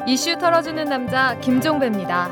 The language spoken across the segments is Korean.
이슈 털어주는 남자 김종배입니다.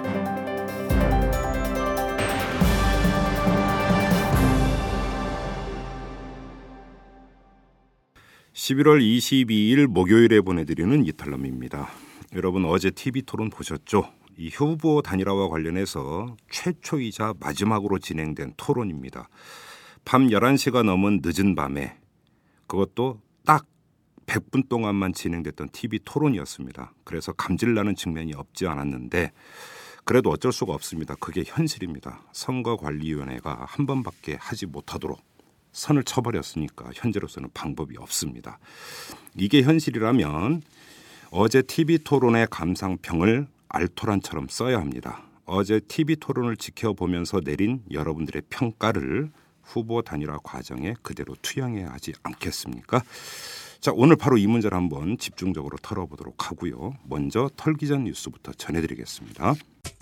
11월 22일 목요일에 보내드리는 이탈남입니다. 여러분 어제 TV토론 보셨죠? 이 후보 단일화와 관련해서 최초이자 마지막으로 진행된 토론입니다. 밤 11시가 넘은 늦은 밤에 그것도 딱 100분 동안만 진행됐던 TV토론이었습니다. 그래서 감질나는 측면이 없지 않았는데 그래도 어쩔 수가 없습니다. 그게 현실입니다. 선거관리위원회가 한 번밖에 하지 못하도록 선을 쳐버렸으니까 현재로서는 방법이 없습니다. 이게 현실이라면 어제 TV토론의 감상평을 알토란처럼 써야 합니다. 어제 TV토론을 지켜보면서 내린 여러분들의 평가를 후보 단일화 과정에 그대로 투영해야 하지 않겠습니까? 자, 오늘 바로 이 문제를 한번 집중적으로 털어보도록 하고요. 먼저 털기 전 뉴스부터 전해드리겠습니다.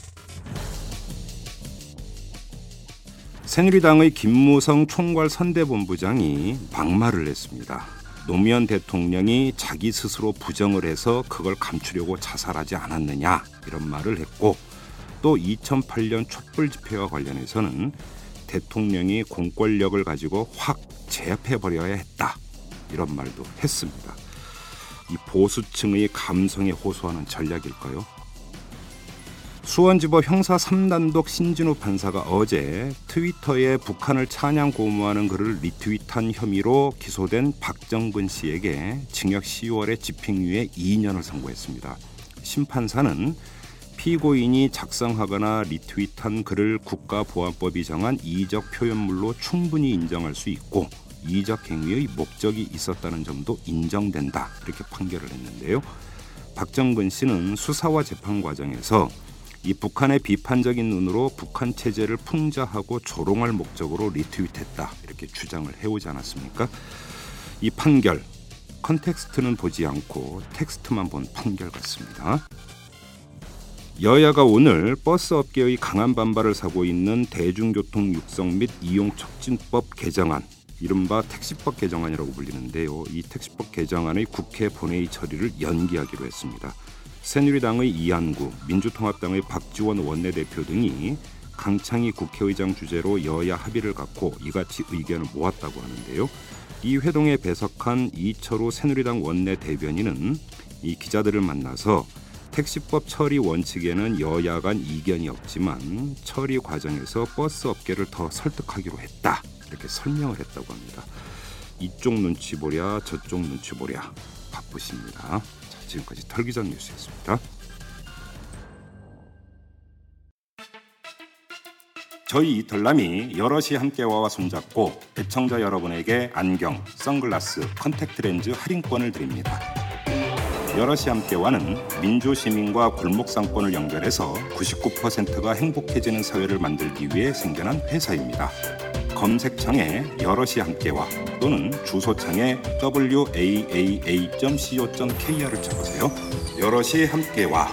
새누리당의 김무성 총괄선대본부장이 막말을 했습니다. 노무현 대통령이 자기 스스로 부정을 해서 그걸 감추려고 자살하지 않았느냐 이런 말을 했고 또 2008년 촛불 집회와 관련해서는 대통령이 공권력을 가지고 확 제압해버려야 했다 이런 말도 했습니다. 이 보수층의 감성에 호소하는 전략일까요? 수원지법 형사 3단독 신진우 판사가 어제 트위터에 북한을 찬양 고무하는 글을 리트윗한 혐의로 기소된 박정근 씨에게 징역 10월에 집행유예 2년을 선고했습니다. 심판사는 피고인이 작성하거나 리트윗한 글을 국가보안법이 정한 이적 표현물로 충분히 인정할 수 있고 이적 행위의 목적이 있었다는 점도 인정된다 이렇게 판결을 했는데요. 박정근 씨는 수사와 재판 과정에서 이 북한의 비판적인 눈으로 북한 체제를 풍자하고 조롱할 목적으로 리트윗했다 이렇게 주장을 해오지 않았습니까? 이 판결 컨텍스트는 보지 않고 텍스트만 본 판결 같습니다. 여야가 오늘 버스 업계의 강한 반발을 사고 있는 대중교통 육성 및 이용 촉진법 개정안 이른바 택시법 개정안이라고 불리는데요. 이 택시법 개정안의 국회 본회의 처리를 연기하기로 했습니다. 새누리당의 이한구, 민주통합당의 박지원 원내대표 등이 강창희 국회의장 주재로 여야 합의를 갖고 이같이 의견을 모았다고 하는데요. 이 회동에 배석한 이철우 새누리당 원내대변인은 이 기자들을 만나서 택시법 처리 원칙에는 여야 간 이견이 없지만 처리 과정에서 버스 업계를 더 설득하기로 했다 이렇게 설명을 했다고 합니다. 이쪽 눈치 보랴 저쪽 눈치 보랴 바쁘십니다. 지금까지 털기 전 뉴스였습니다. 저희 이털남이 여럿이 함께와와 손잡고 애청자 여러분에게 안경, 선글라스, 컨택트렌즈 할인권을 드립니다. 여럿이 함께와는 민주시민과 골목상권을 연결해서 99%가 행복해지는 사회를 만들기 위해 생겨난 회사입니다. 검색창에 여럿이 함께와 또는 주소창에 waaa.co.kr을 쳐보세요. 여럿이 함께와.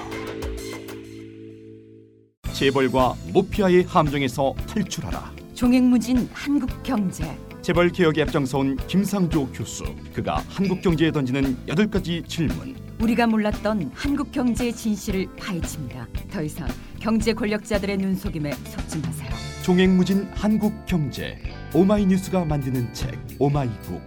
재벌과 모피아의 함정에서 탈출하라. 종횡무진 한국경제. 재벌 개혁에 앞장서온 김상조 교수. 그가 한국경제에 던지는 8가지 질문. 우리가 몰랐던 한국경제의 진실을 파헤칩니다. 더 이상 경제 권력자들의 눈속임에 속지 마세요. 종횡무진 한국경제. 오마이뉴스가 만드는 책 오마이북.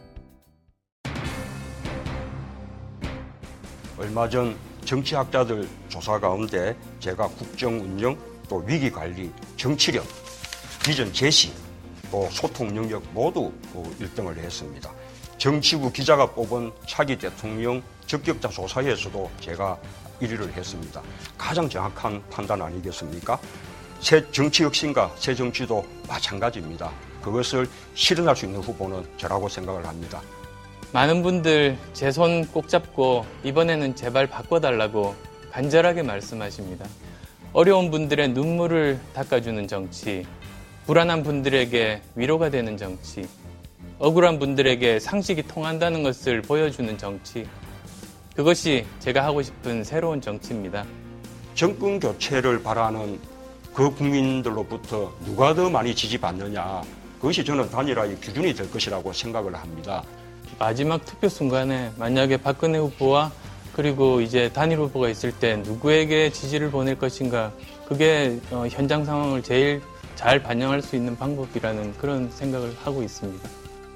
얼마 전 정치학자들 조사 가운데 제가 국정운영, 또 위기관리, 정치력, 비전 제시, 또 소통 능력 모두 1등을 했습니다. 정치부 기자가 뽑은 차기 대통령 적격자 조사에서도 제가 1위를 했습니다. 가장 정확한 판단 아니겠습니까? 새 정치 혁신과 새 정치도 마찬가지입니다. 그것을 실현할 수 있는 후보는 저라고 생각을 합니다. 많은 분들 제 손 꼭 잡고 이번에는 제발 바꿔달라고 간절하게 말씀하십니다. 어려운 분들의 눈물을 닦아주는 정치, 불안한 분들에게 위로가 되는 정치, 억울한 분들에게 상식이 통한다는 것을 보여주는 정치, 그것이 제가 하고 싶은 새로운 정치입니다. 정권 교체를 바라는 그 국민들로부터 누가 더 많이 지지받느냐, 그것이 저는 단일화의 기준이 될 것이라고 생각을 합니다. 마지막 투표 순간에 만약에 박근혜 후보와 그리고 이제 단일 후보가 있을 때 누구에게 지지를 보낼 것인가, 그게 현장 상황을 제일 잘 반영할 수 있는 방법이라는 그런 생각을 하고 있습니다.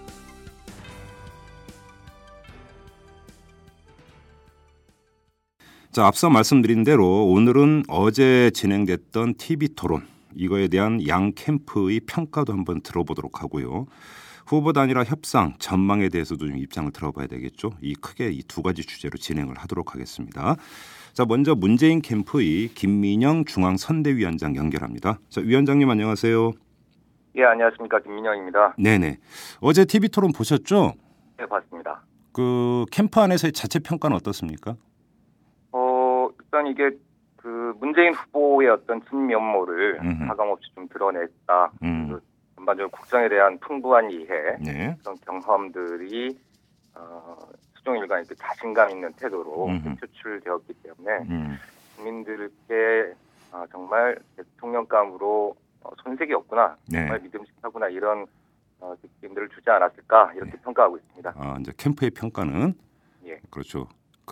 자, 앞서 말씀드린 대로 오늘은 어제 진행됐던 TV 토론, 이거에 대한 양 캠프의 평가도 한번 들어보도록 하고요. 후보 단일화 협상 전망에 대해서도 좀 입장을 들어봐야 되겠죠. 크게 이 두 가지 주제로 진행을 하도록 하겠습니다. 자, 먼저 문재인 캠프의 김민영 중앙선대위원장 연결합니다. 자, 위원장님 안녕하세요. 예, 안녕하십니까. 김민영입니다. 네네. 어제 TV 토론 보셨죠? 네, 봤습니다. 그 캠프 안에서의 자체 평가는 어떻습니까? 일단 이게 그 문재인 후보의 어떤 진면모를 가감없이 좀 드러냈다. 그 전반적으로 국정에 대한 풍부한 이해, 네. 그런 경험들이 수종일관 이렇게 자신감 있는 태도로 표출되었기 때문에 국민들께 정말 대통령감으로 손색이 없구나, 네. 정말 믿음직하구나 이런 느낌들을 주지 않았을까 이렇게 네. 평가하고 있습니다. 이제 캠프의 평가는 예. 그렇죠.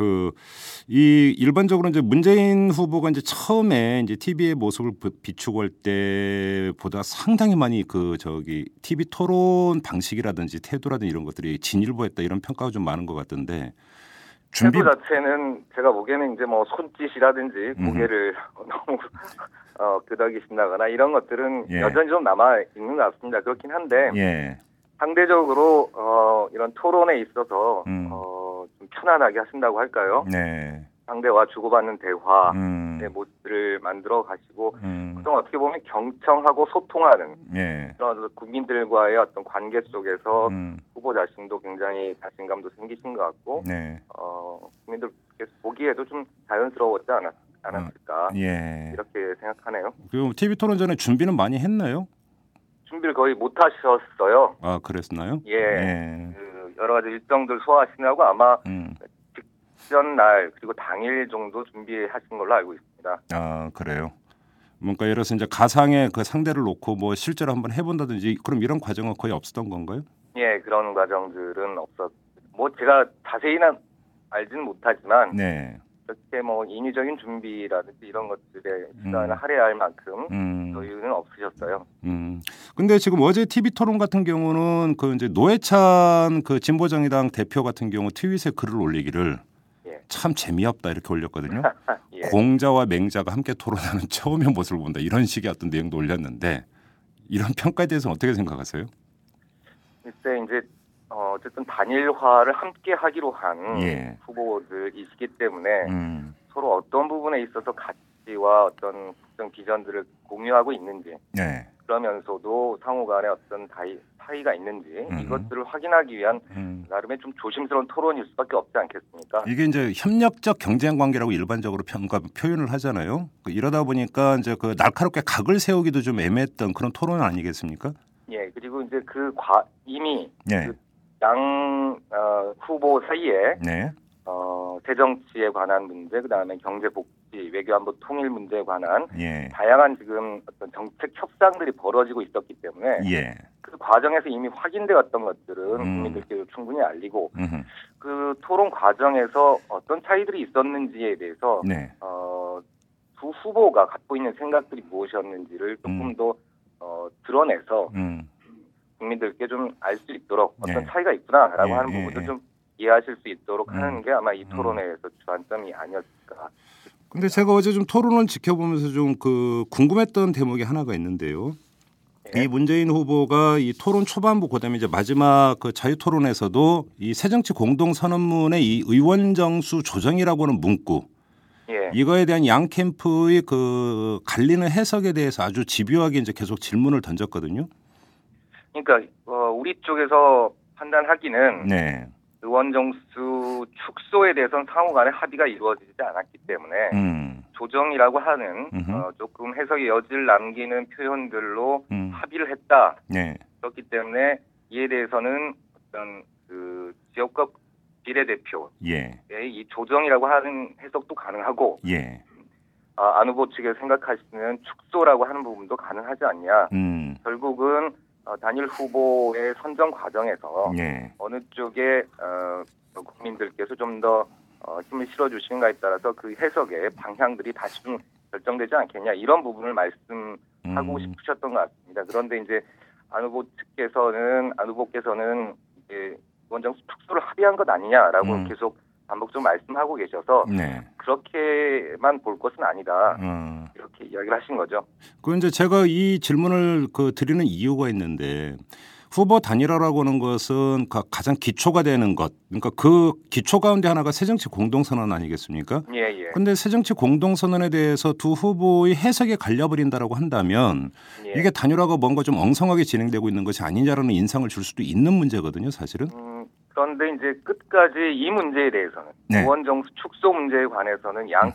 일반적으로 이제 문재인 후보가 이제 처음에 이제 TV의 모습을 비추고 할 때보다 상당히 많이 TV 토론 방식이라든지 태도라든지 이런 것들이 진일보했다 이런 평가가 좀 많은 것 같던데. 태도 자체는 제가 보기에는 이제 뭐 손짓이라든지 고개를 너무 끄덕이신다거나 이런 것들은 예. 여전히 좀 남아 있는 것 같습니다. 그렇긴 한데 예. 상대적으로 이런 토론에 있어서 좀 편안하게 하신다고 할까요? 네. 상대와 주고받는 대화의 모습을 만들어 가시고 그동안 어떻게 보면 경청하고 소통하는 예. 그런 국민들과의 어떤 관계 속에서 후보 자신도 굉장히 자신감도 생기신 것 같고 네. 국민들 보기에도 좀 자연스러웠지 않았을까 예. 이렇게 생각하네요. 그리고 TV 토론 전에 준비는 많이 했나요? 준비를 거의 못 하셨어요. 아, 그랬나요? 예. 예. 그 여러 가지 일정들 소화하시느라고 아마 직전 날 그리고 당일 정도 준비하신 걸로 알고 있습니다. 아, 그래요. 뭔가 예를 들어서 이제 가상의 그 상대를 놓고 뭐 실제로 한번 해본다든지 그럼 이런 과정은 거의 없었던 건가요? 예, 그런 과정들은 뭐 제가 자세히는 알지는 못하지만 네. 그렇게 뭐 인위적인 준비라든지 이런 것들에 시간을 할애할 만큼 여유는 없으셨어요. 근데 지금 어제 TV 토론 같은 경우는 그 이제 노회찬 그 진보정의당 대표 같은 경우 트윗에 글을 올리기를 예. 참 재미없다 이렇게 올렸거든요. 예. 공자와 맹자가 함께 토론하는 처음의 모습을 본다 이런 식의 어떤 내용도 올렸는데 이런 평가에 대해서는 어떻게 생각하세요? 글쎄 이제 어쨌든 단일화를 함께 하기로 한 예. 후보들이시기 때문에 서로 어떤 부분에 있어서 가치와 어떤 국정 비전들을 공유하고 있는지 네. 그러면서도 상호 간에 어떤 차이가 있는지 이것들을 확인하기 위한 나름의 좀 조심스러운 토론일 수밖에 없지 않겠습니까? 이게 이제 협력적 경쟁 관계라고 일반적으로 표현을 하잖아요. 이러다 보니까 이제 그 날카롭게 각을 세우기도 좀 애매했던 그런 토론 아니겠습니까? 예, 그리고 이제 이미 네. 양 후보 사이에 네. 대정치에 관한 문제, 그다음에 경제 복지, 외교안보 통일 문제에 관한 예. 다양한 지금 어떤 정책 협상들이 벌어지고 있었기 때문에 예. 그 과정에서 이미 확인되었던 것들은 국민들께 충분히 알리고 그 토론 과정에서 어떤 차이들이 있었는지에 대해서 네. 두 후보가 갖고 있는 생각들이 무엇이었는지를 조금 더 드러내서 국민들께 좀 알 수 있도록 어떤 네. 차이가 있구나라고 예, 하는 예, 부분도 예. 좀 이해하실 수 있도록 하는 게 아마 이 토론회에서 주안점이 아니었을까. 근데 제가 어제 좀 토론을 지켜보면서 좀 궁금했던 대목이 하나가 있는데요. 예. 이 문재인 후보가 이 토론 초반부 그다음에 이제 마지막 그 자유 토론에서도 이 새정치 공동선언문의 이 의원 정수 조정이라고 하는 문구 예. 이거에 대한 양 캠프의 그 갈리는 해석에 대해서 아주 집요하게 이제 계속 질문을 던졌거든요. 그러니까 우리 쪽에서 판단하기는 네. 의원 정수 축소에 대해서는 상호간에 합의가 이루어지지 않았기 때문에 조정이라고 하는 조금 해석의 여지를 남기는 표현들로 합의를 했다. 네. 그렇기 때문에 이에 대해서는 어떤 그 지역구 비례대표의 예. 이 조정이라고 하는 해석도 가능하고 예. 안 후보 측에서 생각하시는 축소라고 하는 부분도 가능하지 않냐. 결국은 단일 후보의 선정 과정에서 예. 어느 쪽에 국민들께서 좀 더 힘을 실어주시는가에 따라서 그 해석의 방향들이 다시 좀 결정되지 않겠냐 이런 부분을 말씀하고 싶으셨던 것 같습니다. 그런데 이제 안 후보께서는 이제 의원정수 축소를 합의한 것 아니냐라고 계속 반복적으로 말씀하고 계셔서 네. 그렇게만 볼 것은 아니다 이렇게 이야기를 하신 거죠. 그 이제 제가 이 질문을 드리는 이유가 있는데 후보 단일화라고 하는 것은 가장 기초가 되는 것, 그러니까 그 기초 가운데 하나가 새정치 공동선언 아니겠습니까? 예. 그런데 새정치 공동선언에 대해서 두 후보의 해석이 갈려버린다라고 한다면 이게 단일화가 뭔가 좀 엉성하게 진행되고 있는 것이 아니냐라는 인상을 줄 수도 있는 문제거든요, 사실은. 그런데 이제 끝까지 이 문제에 대해서는 의원 정수 축소 문제에 관해서는 양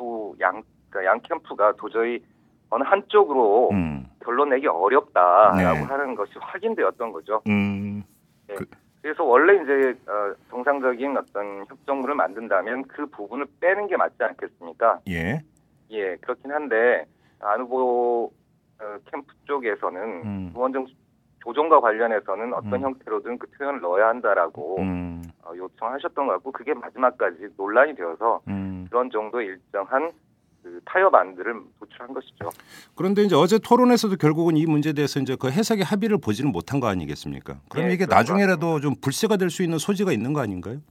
캠프가 도저히 어느 한쪽으로 결론 내기 어렵다라고 하는 것이 확인되었던 거죠. 그래서 원래 이제 정상적인 어떤 협정문을 만든다면 그 부분을 빼는 게 맞지 않겠습니까? 예, 그렇긴 한데 안 후보 캠프 쪽에서는 의원정 조정과 관련해서는 어떤 형태로든 그 표현을 넣어야 한다라고 요청하셨던 것 같고 그게 마지막까지 논란이 되어서 그런 정도의 일정한 그 타협안들을 도출한 것이죠. 그런데 이제 어제 토론에서도 결국은 이 문제에 대해서 이제 그 해석의 합의를 보지는 못한 거 아니겠습니까? 그럼 이게 나중에라도 좀 불씨가 될 수 있는 소지가 있는 거 아닌가요?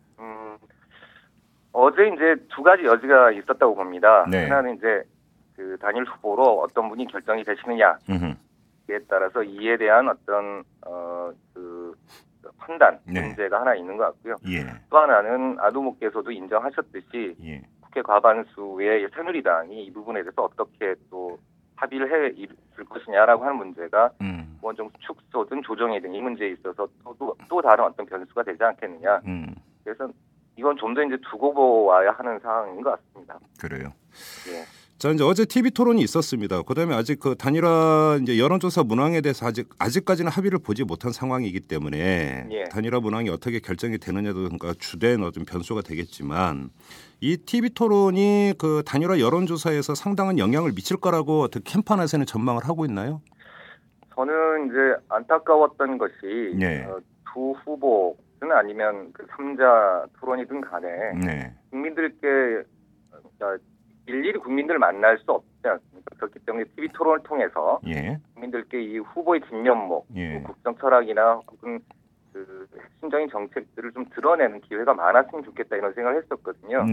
어제 이제 두 가지 여지가 있었다고 봅니다. 하나는 이제 그 단일 후보로 어떤 분이 결정이 되시느냐에 따라서 이에 대한 어떤 그 판단 문제가 하나 있는 것 같고요. 또 하나는 안 후보께서도 인정하셨듯이 국회 과반수의 새누리당이 이 부분에 대해서 어떻게 또 합의를 해 줄 것이냐라고 하는 문제가 의원정수 축소든 조정이든 이 문제에 있어서 또 다른 어떤 변수가 되지 않겠느냐. 그래서 이건 좀 더 이제 두고 보아야 하는 상황인 것 같습니다. 그래요. 자, 이제 어제 TV 토론이 있었습니다. 그다음에 아직 그 단일화 이제 여론조사 문항에 대해서 아직까지는 합의를 보지 못한 상황이기 때문에 단일화 문항이 어떻게 결정이 되느냐도 그러니까 주된 어떤 변수가 되겠지만 이 TV 토론이 그 단일화 여론조사에서 상당한 영향을 미칠 거라고 어떻게 캠프 안에서는 전망을 하고 있나요? 저는 이제 안타까웠던 것이 두 후보든 아니면 그 3자 토론이든 간에 국민들께 일일이 국민들을 만날 수 없지 않습니까? 그렇기 때문에 TV 토론을 통해서 국민들께 이 후보의 진면목, 국정 철학이나 혹은 그 핵심적인 정책들을 좀 드러내는 기회가 많았으면 좋겠다 이런 생각을 했었거든요.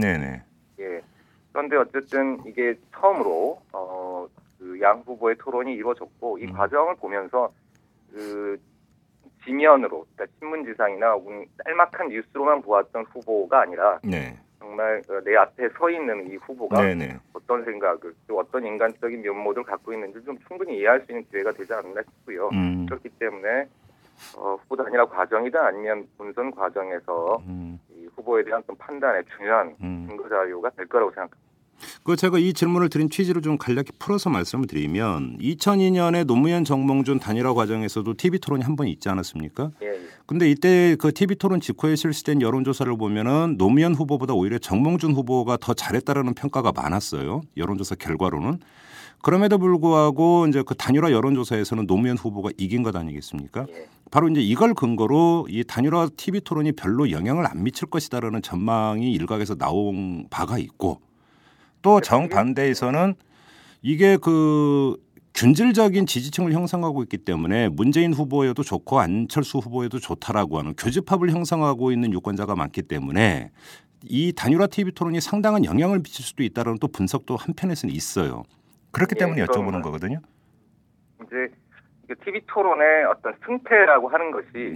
그런데 어쨌든 이게 처음으로 그 양 후보의 토론이 이루어졌고 이 과정을 보면서 그 지면으로, 그러니까 신문지상이나 혹은 짤막한 뉴스로만 보았던 후보가 아니라 정말 내 앞에 서 있는 이 후보가 어떤 생각을 또 어떤 인간적인 면모를 갖고 있는지 좀 충분히 이해할 수 있는 기회가 되지 않나 싶고요. 그렇기 때문에 후보 단일화 과정이든 아니면 본선 과정에서 이 후보에 대한 좀 판단의 중요한 근거 자료가 될 거라고 생각합니다. 제가 이 질문을 드린 취지를 좀 간략히 풀어서 말씀을 드리면 2002년에 노무현 정몽준 단일화 과정에서도 TV 토론이 한 번 있지 않았습니까? 근데 이때 그 TV 토론 직후에 실시된 여론조사를 보면은 노무현 후보보다 오히려 정몽준 후보가 더 잘했다라는 평가가 많았어요. 여론조사 결과로는. 그럼에도 불구하고 이제 그 단일화 여론조사에서는 노무현 후보가 이긴 것 아니겠습니까? 바로 이제 이걸 근거로 이 단일화 TV 토론이 별로 영향을 안 미칠 것이다라는 전망이 일각에서 나온 바가 있고 또 정반대에서는 이게 그 균질적인 지지층을 형성하고 있기 때문에 문재인 후보여도 좋고 안철수 후보여도 좋다라고 하는 교집합을 형성하고 있는 유권자가 많기 때문에 이 단일화 TV 토론이 상당한 영향을 미칠 수도 있다는 또 분석도 한편에서는 있어요. 그렇기 때문에 여쭤보는 거거든요. 이제 TV 토론의 어떤 승패라고 하는 것이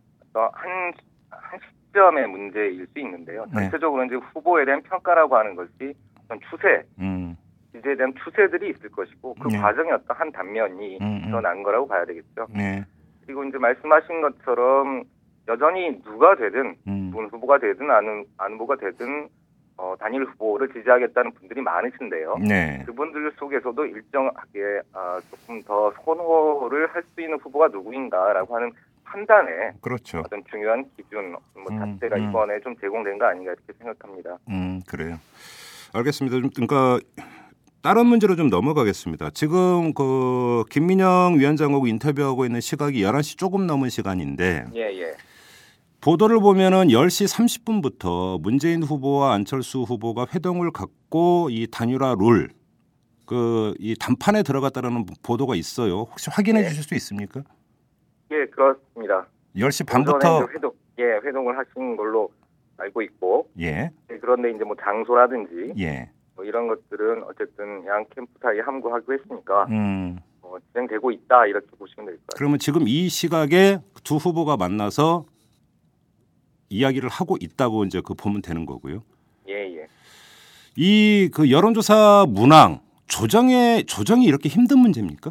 한 시점의 문제일 수 있는데요. 전체적으로 이제 후보에 대한 평가라고 하는 것이 어떤 추세, 이제에 대한 추세들이 있을 것이고 그 과정의 어떤 한 단면이 드러난 거라고 봐야 되겠죠. 그리고 이제 말씀하신 것처럼 여전히 누가 되든 문 후보가 되든 안 후보가 되든 단일 후보를 지지하겠다는 분들이 많으신데요. 그분들 속에서도 일정하게 조금 더 선호를 할 수 있는 후보가 누구인가라고 하는 판단에 어떤 중요한 기준 잣대가 이번에 좀 제공된 거 아닌가 이렇게 생각합니다. 그래요. 알겠습니다. 그러니까 다른 문제로 좀 넘어가겠습니다. 지금 그 김민영 위원장하고 인터뷰하고 있는 시각이 11시 조금 넘은 시간인데 보도를 보면은 10시 30분부터 문재인 후보와 안철수 후보가 회동을 갖고 이 단일화 룰, 이 단판에 들어갔다라는 보도가 있어요. 혹시 확인해 주실 수 있습니까? 예, 그렇습니다. 10시 반부터 회동을 하신 걸로 알고 있고, 예. 그런데 이제 뭐 장소라든지, 예. 뭐 이런 것들은 어쨌든 양 캠프 사이에 함구하기로 했으니까 진행되고 있다 이렇게 보시면 될 것 같아요. 그러면 지금 이 시각에 두 후보가 만나서 이야기를 하고 있다고 이제 보면 되는 거고요. 예. 이 여론조사 문항 조정이 이렇게 힘든 문제입니까?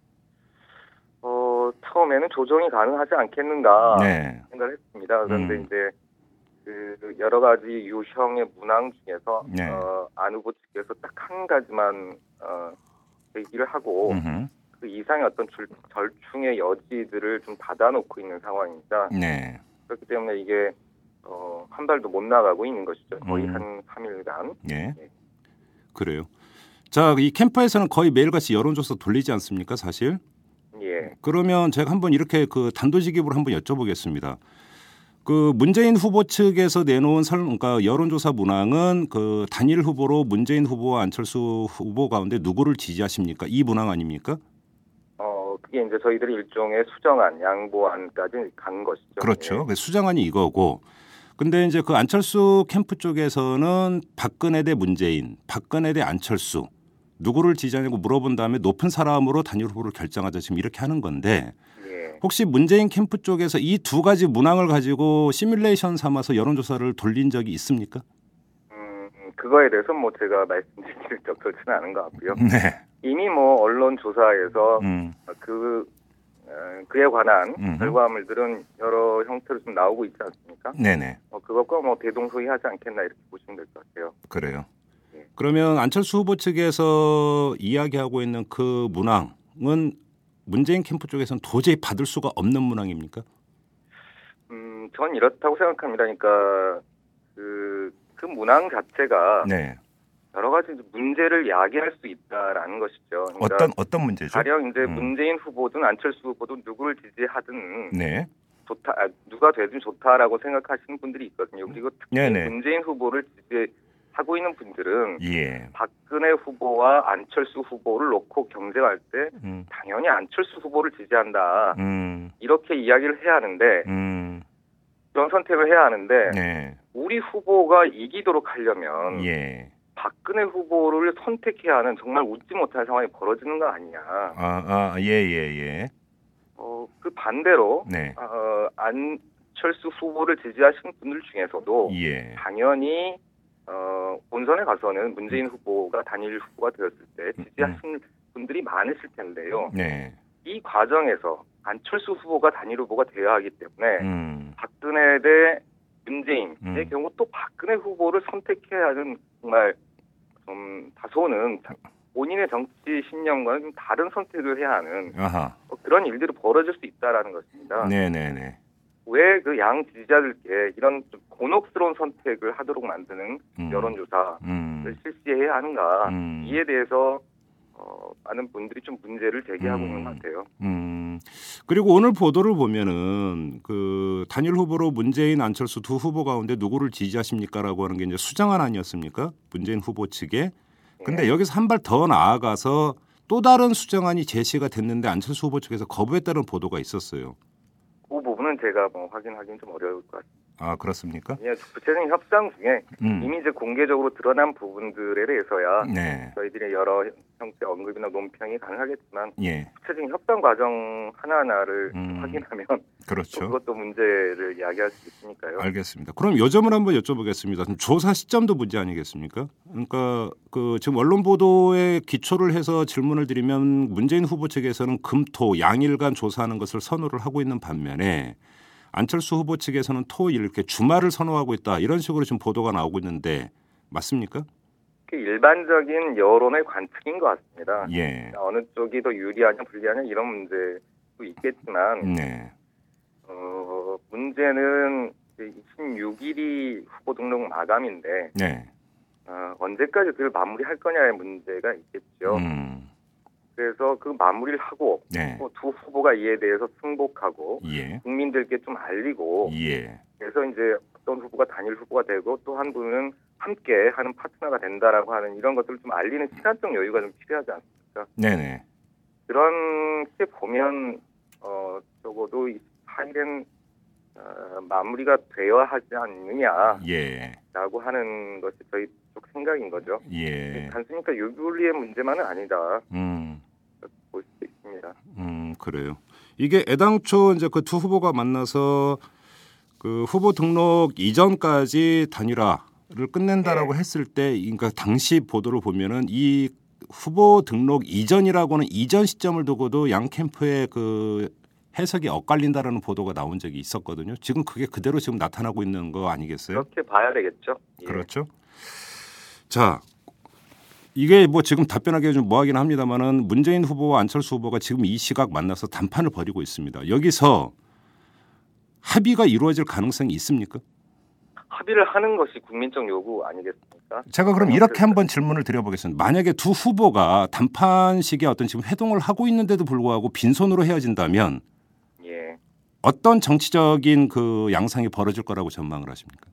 처음에는 조정이 가능하지 않겠는가 네. 생각을 했습니다. 그런데 이제 여러 가지 유형의 문항 중에서 네. 안 후보 측에서 딱 한 가지만 얘기를 하고 그 이상의 어떤 절충의 여지들을 좀 닫아놓고 있는 상황입니다. 네. 그렇기 때문에 이게 한 발도 못 나가고 있는 것이죠. 거의 한 3일간. 네. 그래요. 자, 이 캠프에서는 거의 매일같이 여론조사 돌리지 않습니까, 사실? 예. 그러면 제가 한번 이렇게 단도직입으로 한번 여쭤보겠습니다. 문재인 후보 측에서 내놓은 그러니까 여론조사 문항은 단일 후보로 문재인 후보와 안철수 후보 가운데 누구를 지지하십니까? 이 문항 아닙니까? 그게 이제 저희들이 일종의 수정안, 양보안까지 간 것이죠. 그렇죠. 예. 수정안이 이거고. 근데 이제 안철수 캠프 쪽에서는 박근혜 대 문재인, 박근혜 대 안철수 누구를 지지하냐고 물어본 다음에 높은 사람으로 단일 후보를 결정하자 지금 이렇게 하는 건데 혹시 문재인 캠프 쪽에서 이 두 가지 문항을 가지고 시뮬레이션 삼아서 여론조사를 돌린 적이 있습니까? 그거에 대해서 뭐 제가 말씀드릴 적절치는 않은 것 같고요. 네. 이미 뭐 언론 조사에서 그에 관한 결과물들은 여러 형태로 좀 나오고 있지 않습니까? 네네. 그것과 뭐 대동소이하지 않겠나 이렇게 보시면 될 것 같아요. 그래요. 네. 그러면 안철수 후보 측에서 이야기하고 있는 그 문항은 문재인 캠프 쪽에서는 도저히 받을 수가 없는 문항입니까? 전 이렇다고 생각합니다. 그러니까 그 문항 자체가 네. 여러 가지 문제를 야기할 수 있다라는 것이죠. 그러니까 어떤 문제죠? 가령 이제 문재인 후보든 안철수 후보든 누구를 지지하든 네. 누가 되든 좋다라고 생각하시는 분들이 있거든요. 그리고 특히 네네. 문재인 후보를 지지하고 있는 분들은 예. 박근혜 후보와 안철수 후보를 놓고 경쟁할 때 당연히 안철수 후보를 지지한다. 이렇게 이야기를 해야 하는데 그런 선택을 해야 하는데 네. 우리 후보가 이기도록 하려면 예. 박근혜 후보를 선택해야 하는 정말 웃지 못할 상황이 벌어지는 거 아니냐. 예. 그 반대로 네. 안철수 후보를 지지하시는 분들 중에서도 예. 당연히 본선에 가서는 문재인 후보가 단일 후보가 되었을 때 지지하시는 분들이 많으실 텐데요. 네. 이 과정에서 안철수 후보가 단일 후보가 되어야 하기 때문에 박근혜 대 문재인의 경우 또 박근혜 후보를 선택해야 하는 정말 좀 다소는 본인의 정치 신념과는 좀 다른 선택을 해야 하는 그런 일들이 벌어질 수 있다라는 것입니다. 네네네. 왜 그 양 지지자들께 이런 좀 곤혹스러운 선택을 하도록 만드는 여론조사를 실시해야 하는가 이에 대해서 많은 분들이 좀 문제를 제기하고 있는 것 같아요. 그리고 오늘 보도를 보면은 단일 후보로 문재인, 안철수 두 후보 가운데 누구를 지지하십니까라고 하는 게 이제 수정안 아니었습니까? 문재인 후보 측에. 근데 여기서 한 발 더 나아가서 또 다른 수정안이 제시가 됐는데 안철수 후보 측에서 거부했다는 보도가 있었어요. 그 부분은 제가 확인하기는 좀 어려울 것 같습니다. 그렇습니까? 예, 구체적인 협상 중에 이미 이제 공개적으로 드러난 부분들에 대해서야 저희들이 여러 형태 언급이나 논평이 가능하겠지만 구체적인 협상 과정 하나하나를 확인하면 그렇죠. 그것도 문제를 이야기할 수 있으니까요. 알겠습니다. 그럼 요 점을 한번 여쭤보겠습니다. 좀 조사 시점도 문제 아니겠습니까? 그러니까 지금 언론 보도에 기초를 해서 질문을 드리면 문재인 후보 측에서는 금토 양일간 조사하는 것을 선호를 하고 있는 반면에 안철수 후보 측에서는 토일 이렇게 주말을 선호하고 있다. 이런 식으로 지금 보도가 나오고 있는데 맞습니까? 일반적인 여론의 관측인 것 같습니다. 예. 어느 쪽이 더 유리하냐 불리하냐 이런 문제도 있겠지만 문제는 26일이 후보 등록 마감인데 언제까지 그걸 마무리할 거냐의 문제가 있겠죠. 그래서 그 마무리를 하고 또 두 후보가 이에 대해서 승복하고 국민들께 좀 알리고 그래서 이제 어떤 후보가 단일 후보가 되고 또 한 분은 함께 하는 파트너가 된다라고 하는 이런 것들을 좀 알리는 시간적 여유가 좀 필요하지 않습니까? 네네. 그렇게 보면 적어도 28일엔 마무리가 되어야 하지 않느냐라고 예. 하는 것이 저희 쪽 생각인 거죠. 예. 단순히 윤리의 문제만은 아니다. 볼 수 있습니다. 그래요. 이게 애당초 이제 그 두 후보가 만나서 그 후보 등록 이전까지 단일화를 끝낸다라고 했을 때, 그러니까 당시 보도를 보면은 이 후보 등록 이전이라고는 이전 시점을 두고도 양 캠프의 그 해석이 엇갈린다라는 보도가 나온 적이 있었거든요. 지금 그게 그대로 지금 나타나고 있는 거 아니겠어요? 그렇게 봐야 되겠죠. 예. 그렇죠. 자, 이게 뭐 지금 답변하기가 좀 뭐하긴 합니다만은 문재인 후보와 안철수 후보가 지금 이 시각 만나서 단판을 벌이고 있습니다. 여기서 합의가 이루어질 가능성이 있습니까? 합의를 하는 것이 국민적 요구 아니겠습니까? 제가 그럼 이렇게 한번 질문을 드려보겠습니다. 만약에 두 후보가 단판식의 어떤 지금 회동을 하고 있는데도 불구하고 빈손으로 헤어진다면 예. 어떤 정치적인 그 양상이 벌어질 거라고 전망을 하십니까?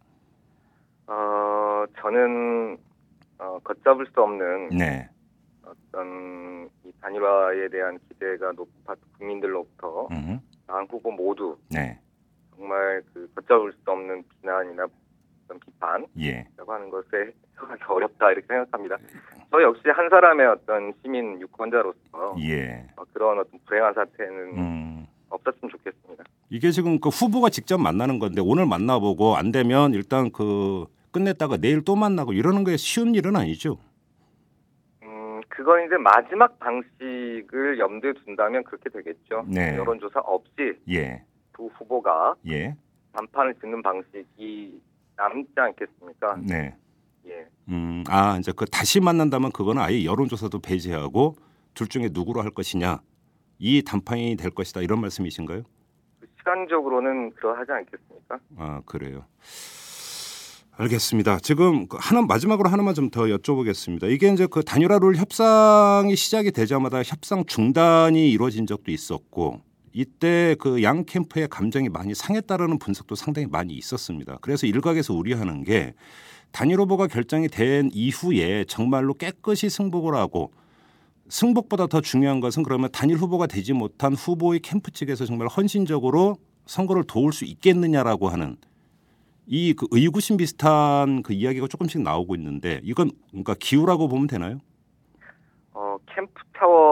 저는 걷잡을 수 없는 네. 어떤 이 단일화에 대한 기대가 높아 국민들로부터 양 후보 모두 네. 정말 그 걷잡을 수 없는 비난이나 어떤 비판이라고 예. 하는 것에 해석하기 어렵다 이렇게 생각합니다. 저 역시 한 사람의 어떤 시민 유권자로서 예. 그런 어떤 불행한 사태는 없었으면 좋겠습니다. 이게 지금 그 후보가 직접 만나는 건데 오늘 만나보고 안 되면 일단 그 끝냈다가 내일 또 만나고 이러는 게 쉬운 일은 아니죠. 그건 이제 마지막 방식을 염두에 둔다면 그렇게 되겠죠. 네. 여론조사 없이 예. 두 후보가 예. 단판을 짓는 방식이 남지 않겠습니까? 네. 예. 이제 그 다시 만난다면 그거는 아예 여론조사도 배제하고 둘 중에 누구로 할 것이냐 이 단판이 될 것이다 이런 말씀이신가요? 시간적으로는 그러하지 않겠습니까? 아 그래요. 알겠습니다. 지금 마지막으로 하나만 좀 더 여쭤보겠습니다. 이게 이제 그 단일화 룰 협상이 시작이 되자마자 협상 중단이 이루어진 적도 있었고 이때 그 양 캠프의 감정이 많이 상했다라는 분석도 상당히 많이 있었습니다. 그래서 일각에서 우려하는 게 단일 후보가 결정이 된 이후에 정말로 깨끗이 승복을 하고 승복보다 더 중요한 것은 그러면 단일 후보가 되지 못한 후보의 캠프 측에서 정말 헌신적으로 선거를 도울 수 있겠느냐라고 하는 이 그 의구심 비슷한 그 이야기가 조금씩 나오고 있는데 이건 그러니까 기우라고 보면 되나요? 캠프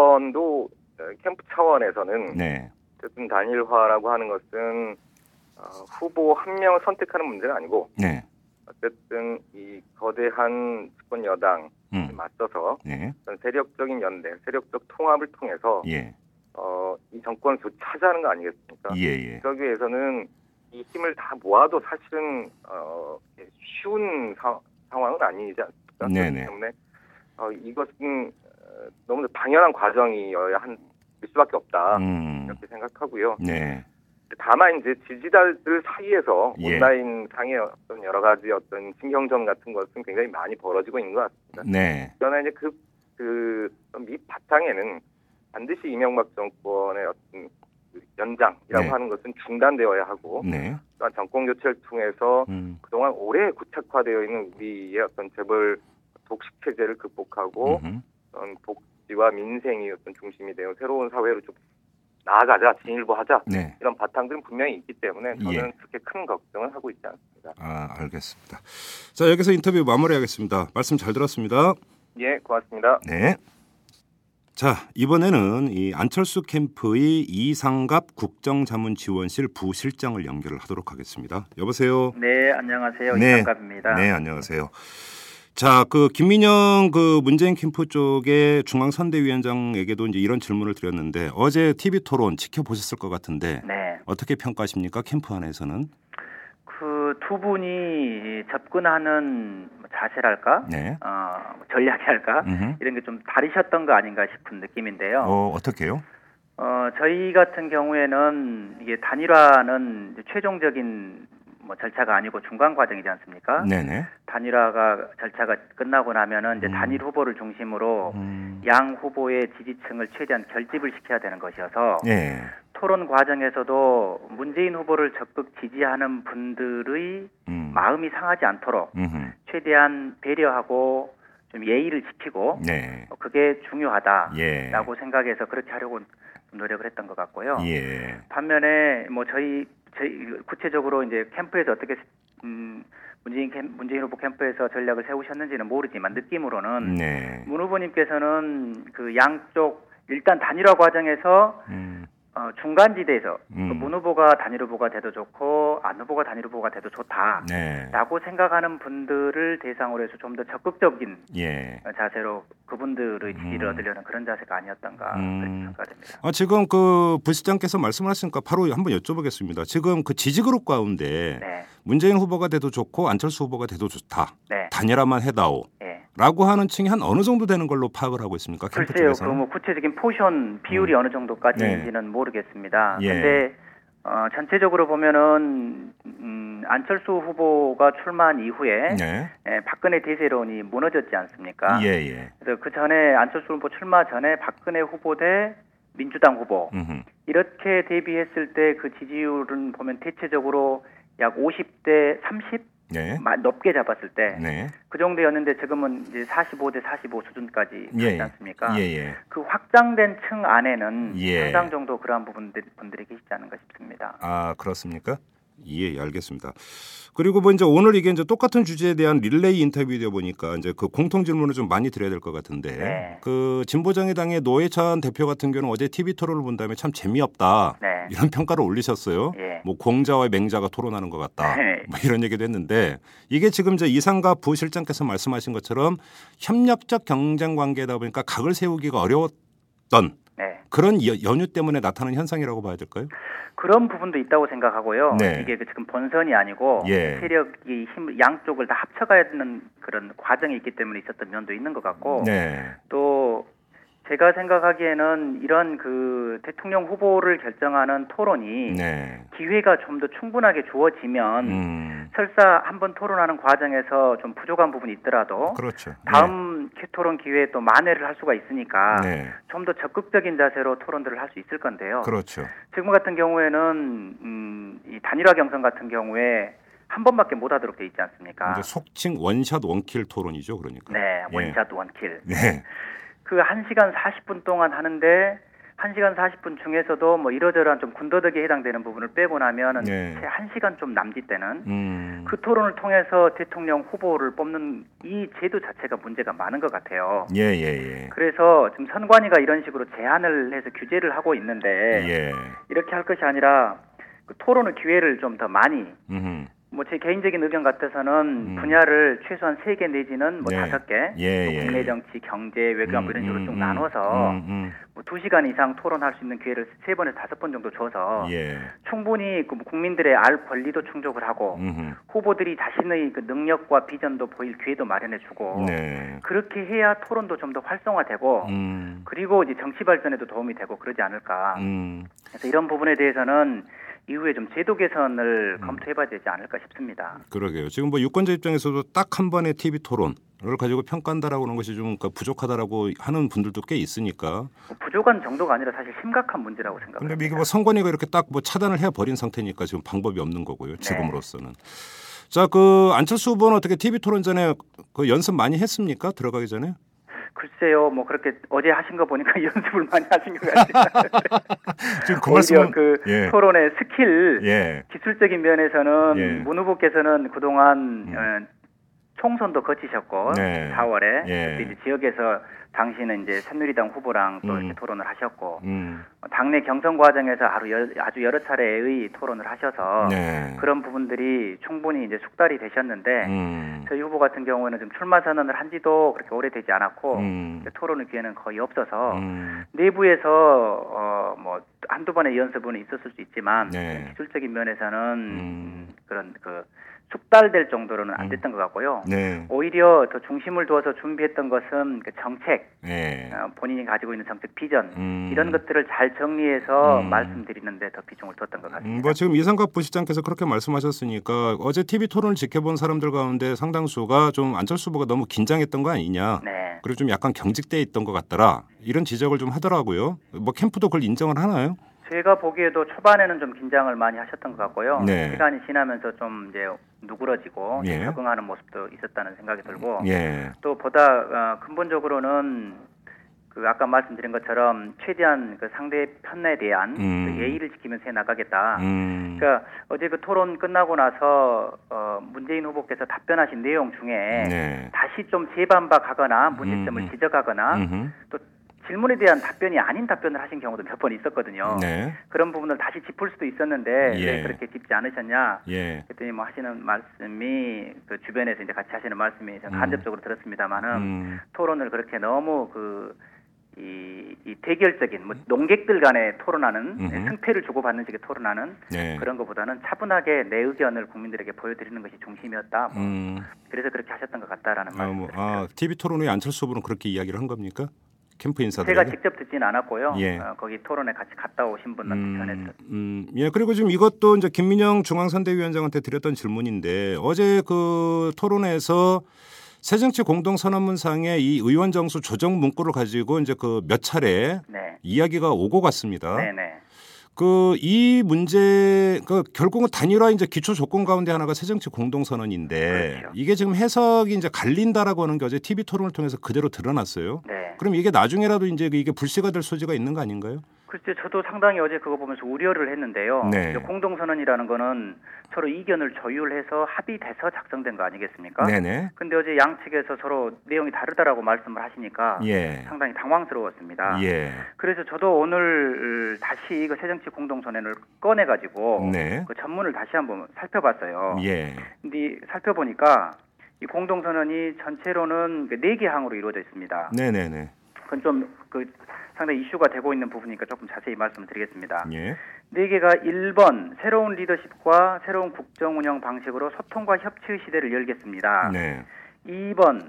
차원에서는 네. 어쨌든 단일화라고 하는 것은 후보 한 명을 선택하는 문제가 아니고 네. 어쨌든 이 거대한 집권 여당에 맞서서 네. 어떤 세력적인 연대, 세력적 통합을 통해서 예. 이 정권을 차지하는 거 아니겠습니까? 예. 그러기 위해서는 이 힘을 다 모아도 사실은 쉬운 상황은 아니지 않습니까? 네네. 그렇기 때문에 이것은 너무 당연한 과정이어야 할 수밖에 없다 이렇게 생각하고요. 네. 다만 이제 지지자들 사이에서 예. 온라인 상의 어떤 여러 가지 어떤 신경전 같은 것은 굉장히 많이 벌어지고 있는 것 같습니다. 네. 그러나 이제 그 밑 바탕에는 반드시 이명박 정권의 어떤 연장이라고 네. 하는 것은 중단되어야 하고 네. 또한 정권 교체를 통해서 그동안 오래 고착화되어 있는 우리의 어떤 재벌 독식 체제를 극복하고 어떤 복지와 민생이 어떤 중심이 되어 새로운 사회로 좀 나아가자, 진일보하자 네. 이런 바탕들은 분명히 있기 때문에 저는 예. 그렇게 큰 걱정은 하고 있지 않습니다. 알겠습니다. 자, 여기서 인터뷰 마무리하겠습니다. 말씀 잘 들었습니다. 예, 고맙습니다. 네. 자, 이번에는 이 안철수 캠프의 이상갑 국정자문지원실 부실장을 연결을 하도록 하겠습니다. 여보세요. 네, 안녕하세요. 네. 이상갑입니다. 네, 안녕하세요. 자, 그 김민영 그 문재인 캠프 쪽의 중앙선대위원장에게도 이제 이런 질문을 드렸는데 어제 TV 토론 지켜보셨을 것 같은데 네. 어떻게 평가하십니까? 캠프 안에서는? 그 두 분이 접근하는 자세랄까? 네. 전략이랄까? 이런 게 좀 다르셨던 거 아닌가 싶은 느낌인데요. 어떻게요? 저희 같은 경우에는 이게 단일화는 이제 최종적인 절차가 아니고 중간 과정이지 않습니까? 네네. 단일화가 절차가 끝나고 나면은 이제 단일 후보를 중심으로 양 후보의 지지층을 최대한 결집을 시켜야 되는 것이어서 네. 토론 과정에서도 문재인 후보를 적극 지지하는 분들의 마음이 상하지 않도록 최대한 배려하고 좀 예의를 지키고 네. 그게 중요하다라고 예. 생각해서 그렇게 하려고 노력을 했던 것 같고요. 예. 반면에 뭐 저희 구체적으로 이제 캠프에서 어떻게 문재인 후보 캠프에서 전략을 세우셨는지는 모르지만 느낌으로는 네. 문 후보님께서는 그 양쪽 일단 단일화 과정에서 중간지대에서 문 후보가 단일 후보가 돼도 좋고 안 후보가 단일 후보가 돼도 좋다라고 네. 생각하는 분들을 대상으로 해서 좀 더 적극적인 예. 자세로 그분들의 지지를 얻으려는 그런 자세가 아니었던가 그렇게 평가됩니다. 지금 그 부시장께서 말씀하셨으니까 바로 한번 여쭤보겠습니다. 지금 그 지지그룹 가운데 네. 문재인 후보가 돼도 좋고 안철수 후보가 돼도 좋다. 네. 단일화만 해다오. 네. 라고 하는 층이 한 어느 정도 되는 걸로 파악을 하고 있습니까? 캠프 글쎄요. 쪽에서는? 뭐 구체적인 포션 비율이 어느 정도까지인지는 네. 모르겠습니다. 예. 근데 전체적으로 보면은 안철수 후보가 출마한 이후에 네. 박근혜 대세론이 무너졌지 않습니까? 예. 그래서 그 전에 안철수 후보 출마 전에 박근혜 후보 대 민주당 후보 이렇게 대비했을 때 그 지지율은 보면 대체적으로 약 50대 30 네. 높게 잡았을 때 네. 그 정도였는데 지금은 이제 45대 45 수준까지 가지 않습니까? 예. 그 확장된 층 안에는 예. 상당 정도 그러한 분들이 계시지 않은가 싶습니다. 아, 그렇습니까? 예, 알겠습니다. 그리고 뭐 이제 오늘 이게 이제 똑같은 주제에 대한 릴레이 인터뷰다 보니까 이제 그 공통 질문을 좀 많이 드려야 될 것 같은데 네. 그 진보정의당의 노회찬 대표 같은 경우는 어제 TV 토론을 본 다음에 참 재미없다 네. 이런 평가를 올리셨어요. 예. 뭐 공자와 맹자가 토론하는 것 같다. 네. 뭐 이런 얘기도 했는데 이게 지금 이제 이상갑 부실장께서 말씀하신 것처럼 협력적 경쟁 관계다 보니까 각을 세우기가 어려웠던 네. 그런 연유 때문에 나타나는 현상이라고 봐야 될까요? 그런 부분도 있다고 생각하고요. 네. 이게 지금 본선이 아니고 예. 세력이 양쪽을 다 합쳐가야 되는 그런 과정이 있기 때문에 있었던 면도 있는 것 같고 네. 또 제가 생각하기에는 이런 그 대통령 후보를 결정하는 토론이 네. 기회가 좀 더 충분하게 주어지면 설사 한번 토론하는 과정에서 좀 부족한 부분이 있더라도 그렇죠. 다음 토론 기회에 또 만회를 할 수가 있으니까 네. 좀 더 적극적인 자세로 토론들을 할 수 있을 건데요. 그렇죠. 지금 같은 경우에는 이 단일화 경선 같은 경우에 한 번밖에 못 하도록 돼 있지 않습니까? 이제 속칭 원샷 원킬 토론이죠, 그러니까. 네, 원샷 원킬. 네. 그 1시간 40분 동안 하는데 1시간 40분 중에서도 뭐 이러저러한 좀 군더더기에 해당되는 부분을 빼고 나면은 네. 채 1시간 좀 남짓 때는 그 토론을 통해서 대통령 후보를 뽑는 이 제도 자체가 문제가 많은 것 같아요. 예. 그래서 지금 선관위가 이런 식으로 제한을 해서 규제를 하고 있는데 예. 이렇게 할 것이 아니라 그 토론의 기회를 좀 더 많이 뭐 제 개인적인 의견 같아서는 분야를 최소한 3개 내지는 뭐 네. 5개 예. 국내 정치, 경제, 외교안 뭐 이런 식으로 쭉 나눠서 뭐 2시간 이상 토론할 수 있는 기회를 3번에서 5번 정도 줘서 예. 충분히 그 국민들의 알 권리도 충족을 하고 후보들이 자신의 그 능력과 비전도 보일 기회도 마련해주고 네. 그렇게 해야 토론도 좀 더 활성화되고 그리고 이제 정치 발전에도 도움이 되고 그러지 않을까. 그래서 이런 부분에 대해서는 이후에 좀 제도 개선을 검토해봐야 되지 않을까 싶습니다. 그러게요. 지금 뭐 유권자 입장에서도 딱 한 번의 TV 토론을 가지고 평가한다라고 하는 것이 좀 부족하다라고 하는 분들도 꽤 있으니까. 부족한 정도가 아니라 사실 심각한 문제라고 생각합니다. 그런데 이게 뭐 선관위가 이렇게 딱 뭐 차단을 해버린 상태니까 지금 방법이 없는 거고요. 지금으로서는. 자, 그 안철수 후보는 어떻게 TV 토론 전에 그 연습 많이 했습니까? 들어가기 전에? 글쎄요, 뭐 그렇게 어제 하신 거 보니까 연습을 많이 하신 것 같아요. 지금 그 말씀은 토론의 스킬, 기술적인 면에서는 예. 문 후보께서는 그동안 총선도 거치셨고 4월에 그때 이제 지역에서 당시는 이제 새누리당 후보랑 또 이렇게 토론을 하셨고 당내 경선 과정에서 아주 여러 차례의 토론을 하셔서 그런 부분들이 충분히 이제 숙달이 되셨는데 저희 후보 같은 경우에는 좀 출마 선언을 한지도 그렇게 오래되지 않았고 토론의 기회는 거의 없어서 내부에서 뭐 한두 번의 연습은 있었을 수 있지만 기술적인 면에서는 그런 그 숙달될 정도로는 안 됐던 것 같고요. 오히려 더 중심을 두어서 준비했던 것은 그 정책, 본인이 가지고 있는 정책 비전 이런 것들을 잘 정리해서 말씀드리는데 더 비중을 뒀던 것 같습니다. 뭐 지금 이상갑 부시장께서 그렇게 말씀하셨으니까 어제 TV 토론을 지켜본 사람들 가운데 상당수가 좀 안철수 후보가 너무 긴장했던 거 아니냐. 그리고 좀 약간 경직돼 있던 것 같더라. 이런 지적을 좀 하더라고요. 뭐 캠프도 그걸 인정을 하나요? 제가 보기에도 초반에는 좀 긴장을 많이 하셨던 것 같고요. 네. 시간이 지나면서 좀 이제 누그러지고 예. 적응하는 모습도 있었다는 생각이 들고 예. 또 보다 근본적으로는 그 아까 말씀드린 것처럼 최대한 그 상대 편에 대한 그 예의를 지키면서 해나가겠다. 그러니까 어제 그 토론 끝나고 나서 문재인 후보께서 답변하신 내용 중에 네. 다시 좀 재반박하거나 문제점을 지적하거나 또 질문에 대한 답변이 아닌 답변을 하신 경우도 몇 번 있었거든요. 네. 그런 부분을 다시 짚을 수도 있었는데 예. 왜 그렇게 짚지 않으셨냐? 예. 그랬더니 뭐 하시는 말씀이 그 주변에서 이제 같이 하시는 말씀이 간접적으로 들었습니다만은 토론을 그렇게 너무 이 대결적인 뭐 농객들 간에 토론하는 승패를 주고받는 식의 토론하는 네. 그런 것보다는 차분하게 내 의견을 국민들에게 보여드리는 것이 중심이었다. 그래서 그렇게 하셨던 것 같다라는 말씀드립니다. TV 토론 후에 안철수 후보는 그렇게 이야기를 한 겁니까? 캠프 인사들에게? 제가 직접 듣지는 않았고요. 예. 거기 토론에 같이 갔다 오신 분한테 전했죠. 예. 그리고 지금 이것도 이제 김민영 중앙선대위원장한테 드렸던 질문인데 어제 그 토론에서 새정치 공동선언문상에 이 의원 정수 조정 문구를 가지고 이제 그 몇 차례 네. 이야기가 오고 갔습니다. 네네. 이 문제 결국은 단일화 이제 기초 조건 가운데 하나가 새정치 공동선언인데 그렇죠. 이게 지금 해석이 이제 갈린다라고 하는 게 어제 TV 토론을 통해서 그대로 드러났어요. 네. 그럼 이게 나중에라도 이제 이게 불씨가 될 소지가 있는 거 아닌가요? 글쎄 저도 상당히 어제 그거 보면서 우려를 했는데요. 네. 공동선언이라는 거는 서로 이견을 조율해서 합의돼서 작성된 거 아니겠습니까? 네네. 근데 어제 양측에서 서로 내용이 다르다라고 말씀을 하시니까 예. 상당히 당황스러웠습니다. 예. 그래서 저도 오늘 다시 이거 새정치 공동선언을 꺼내가지고 네. 그 전문을 다시 한번 살펴봤어요. 예. 근데 살펴보니까 이 공동선언이 전체로는 4개 항으로 이루어져 있습니다. 네네네. 그건 좀 상당히 이슈가 되고 있는 부분이니까 조금 자세히 말씀을 드리겠습니다. 예. 4개가 1번 새로운 리더십과 새로운 국정 운영 방식으로 소통과 협치의 시대를 열겠습니다. 네. 2번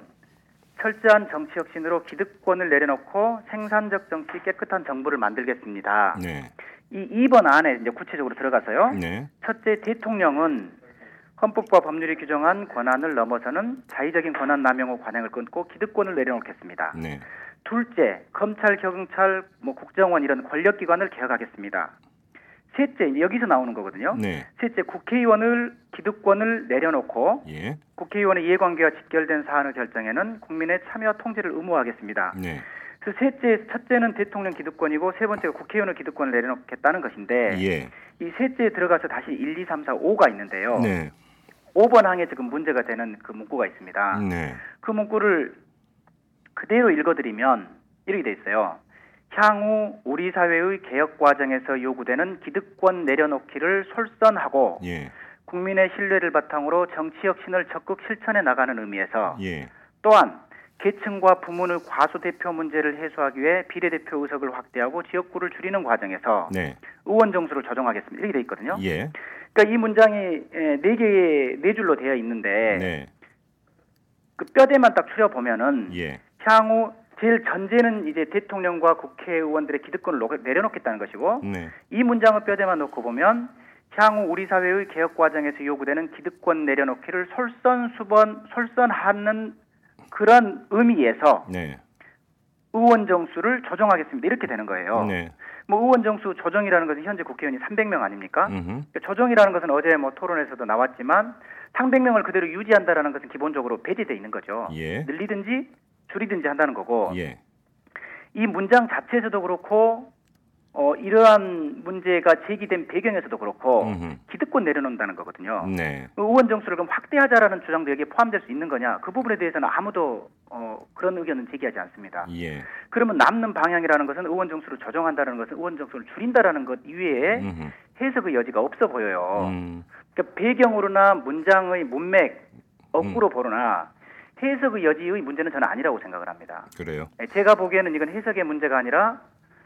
철저한 정치 혁신으로 기득권을 내려놓고 생산적 정치 깨끗한 정부를 만들겠습니다. 네. 이 2번 안에 이제 구체적으로 들어가서요. 네. 첫째, 대통령은 헌법과 법률이 규정한 권한을 넘어서는 자의적인 권한 남용 후 관행을 끊고 기득권을 내려놓겠습니다. 네. 둘째, 검찰, 경찰, 국정원 이런 권력기관을 개혁하겠습니다. 셋째, 여기서 나오는 거거든요. 네. 셋째, 국회의원을 기득권을 내려놓고 예. 국회의원의 이해관계와 직결된 사안을 결정에는 국민의 참여와 통제를 의무화하겠습니다. 네. 그래서 첫째는 대통령 기득권이고 세 번째가 국회의원의 기득권을 내려놓겠다는 것인데 예. 이 셋째에 들어가서 다시 1, 2, 3, 4, 5가 있는데요. 네. 5번 항에 지금 문제가 되는 그 문구가 있습니다. 네. 그 문구를 그대로 읽어드리면 이렇게 돼 있어요. 향후 우리 사회의 개혁 과정에서 요구되는 기득권 내려놓기를 솔선하고 예. 국민의 신뢰를 바탕으로 정치 혁신을 적극 실천해 나가는 의미에서 예. 또한 계층과 부문의 과소대표 문제를 해소하기 위해 비례대표 의석을 확대하고 지역구를 줄이는 과정에서 네. 의원 정수를 조정하겠습니다. 이렇게 돼 있거든요. 예. 그러니까 이 문장이 4줄로 되어 있는데 네. 그 뼈대만 딱 추려보면은 예. 향후 제일 전제는 이제 대통령과 국회의원들의 기득권을 내려놓겠다는 것이고 네. 이 문장을 뼈대만 놓고 보면 향후 우리 사회의 개혁 과정에서 요구되는 기득권 내려놓기를 솔선하는 그런 의미에서 네. 의원 정수를 조정하겠습니다. 이렇게 되는 거예요. 네. 의원 정수 조정이라는 것은 현재 국회의원이 300명 아닙니까? 그러니까 조정이라는 것은 어제 토론에서도 나왔지만 300명을 그대로 유지한다라는 것은 기본적으로 배제되어 있는 거죠. 예. 늘리든지 줄이든지 한다는 거고 예. 이 문장 자체에서도 그렇고 이러한 문제가 제기된 배경에서도 그렇고 기득권 내려놓는다는 거거든요. 네. 의원 정수를 그럼 확대하자라는 주장도 여기에 포함될 수 있는 거냐? 그 부분에 대해서는 아무도 그런 의견은 제기하지 않습니다. 예. 그러면 남는 방향이라는 것은 의원 정수를 조정한다는 것은 의원 정수를 줄인다라는 것 이외에 해석의 여지가 없어 보여요. 그러니까 배경으로나 문장의 문맥, 억구로 보거나 해석의 여지의 문제는 저는 아니라고 생각을 합니다. 그래요? 제가 보기에는 이건 해석의 문제가 아니라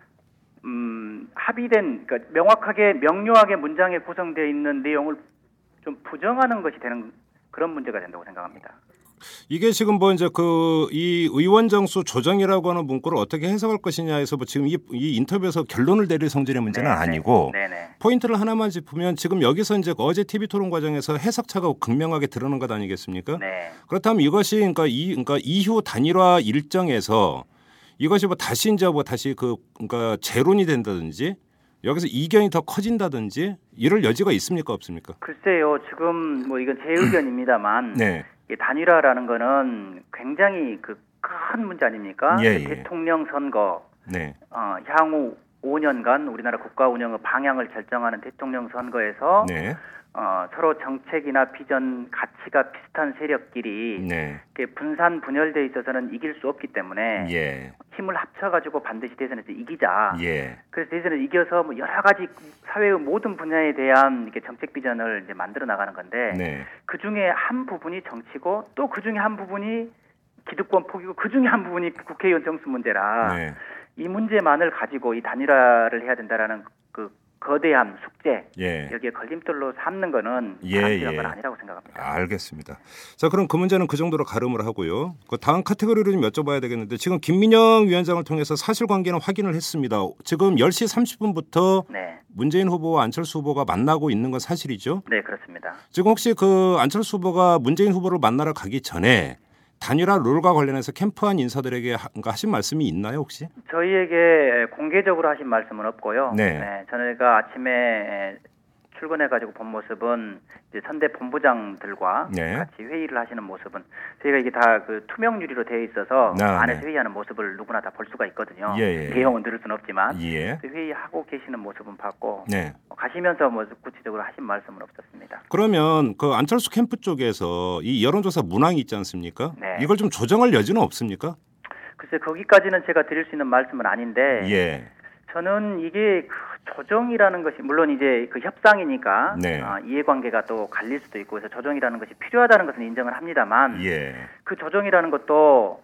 합의된, 그러니까 명료하게 문장에 구성되어 있는 내용을 좀 부정하는 것이 되는 그런 문제가 된다고 생각합니다. 이게 지금 이제 이 의원 정수 조정이라고 하는 문구를 어떻게 해석할 것이냐에서 지금 이 인터뷰에서 결론을 내릴 성질의 문제는 아니고 포인트를 하나만 짚으면 지금 여기서 이제 어제 TV 토론 과정에서 해석차가 극명하게 드러난 것 아니겠습니까? 네. 그렇다면 이것이 그러니까 이후 단일화 일정에서 이것이 다시 그러니까 재론이 된다든지 여기서 이견이 더 커진다든지 이럴 여지가 있습니까 없습니까? 글쎄요. 지금 뭐 이건 제 의견입니다만 네. 단일화라는 거는 굉장히 그 큰 문제 아닙니까? 예. 대통령 선거, 네. 향후 5년간 우리나라 국가 운영의 방향을 결정하는 대통령 선거에서 네. 서로 정책이나 비전, 가치가 비슷한 세력끼리 네. 분산 분열돼 있어서는 이길 수 없기 때문에 예. 힘을 합쳐가지고 반드시 대선에서 이기자. 예. 그래서 대선을 이겨서 뭐 여러 가지 사회의 모든 분야에 대한 이렇게 정책 비전을 이제 만들어 나가는 건데 네. 그 중에 한 부분이 정치고 또 그 중에 한 부분이 기득권 포기고 그 중에 한 부분이 국회의원 정수 문제라 네. 이 문제만을 가지고 이 단일화를 해야 된다라는 그 거대한 숙제 예. 여기에 걸림돌로 삼는 거는 예. 바람직한 건 아니라고 생각합니다. 알겠습니다. 자, 그럼 그 문제는 그 정도로 가름을 하고요. 그 다음 카테고리로 좀 여쭤봐야 되겠는데 지금 김민영 위원장을 통해서 사실관계는 확인을 했습니다. 지금 10시 30분부터 네. 문재인 후보와 안철수 후보가 만나고 있는 건 사실이죠? 네, 그렇습니다. 지금 혹시 그 안철수 후보가 문재인 후보를 만나러 가기 전에 단일화 룰과 관련해서 캠프한 인사들에게 하신 말씀이 있나요 혹시? 저희에게 공개적으로 하신 말씀은 없고요. 네. 저희가 아침에 출근해가지고 본 모습은 이제 선대 본부장들과 네. 같이 회의를 하시는 모습은 저희가 이게 다 그 투명 유리로 되어 있어서 안에서 네. 회의하는 모습을 누구나 다 볼 수가 있거든요. 예. 내용은 들을 수는 없지만 예. 회의하고 계시는 모습은 봤고 네. 가시면서 뭐 구체적으로 하신 말씀은 없었습니다. 그러면 그 안철수 캠프 쪽에서 이 여론조사 문항이 있지 않습니까? 네. 이걸 좀 조정할 여지는 없습니까? 글쎄 거기까지는 제가 드릴 수 있는 말씀은 아닌데 예. 저는 이게 그 조정이라는 것이 물론 이제 그 협상이니까 네. 이해관계가 또 갈릴 수도 있고 그래서 조정이라는 것이 필요하다는 것은 인정을 합니다만 예. 그 조정이라는 것도